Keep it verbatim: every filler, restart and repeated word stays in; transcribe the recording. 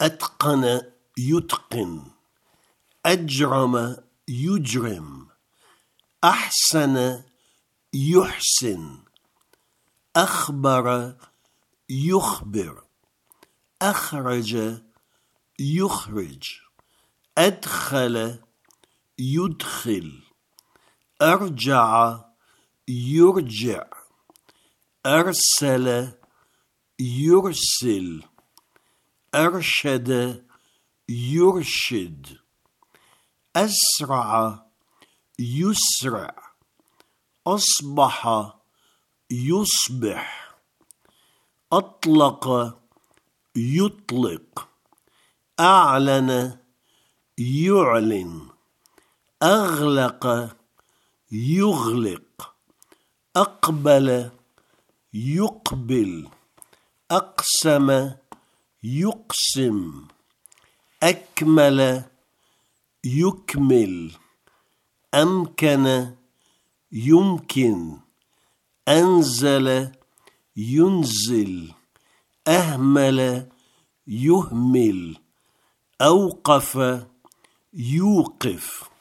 أتقن يتقن، أجرم يجرم، أحسن يحسن، أخبر يخبر، أخرج يخرج، أدخل يدخل، أرجع يرجع، أرسل يرسل، أرشد يرشد، أسرع يسرع، أصبح يصبح، أطلق يطلق، أعلن يعلن، أغلق يغلق، أقبل يقبل، أقسم يقسم، أكمل يكمل، أمكن يمكن، أنزل ينزل، أهمل يهمل، أوقف يوقف،